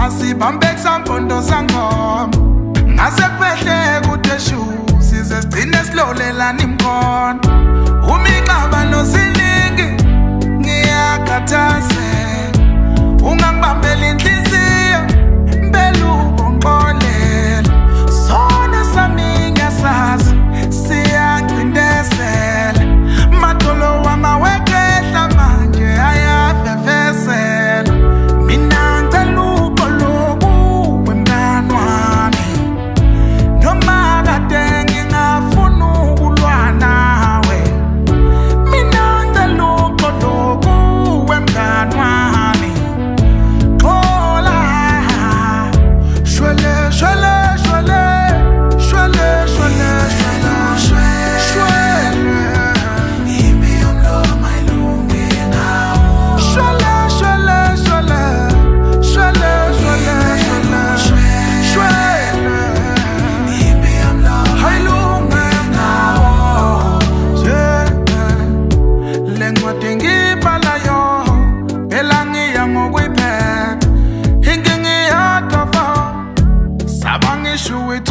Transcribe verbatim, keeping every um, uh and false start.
asibambe kusampondo sangoma ngase kwehle kude shu size sigcine silolelana imkhono umixaba nosilingi ngiyakhathazeka ungangibambeli inhliziyo mbelu ubonqolela sona sami ngiyasazi siyangcindezela madolo wamawekehla manje ayafefezela mina ngicela ukoloku wemngani wami noma kade ngingafuna ukulwa nawe mina ngicela ukoloku wemngani wami xola shwele shwele shwele shwele shwele shwele shwele imbi yomlomo ayilungi ngawo shwele shwele shwele shwele shwele shwele shwele imbi yomlomo ayilungi ngawo lengwadi ngibhala yo phela ngiya ngokwiphetha inkingi yadova sabangisho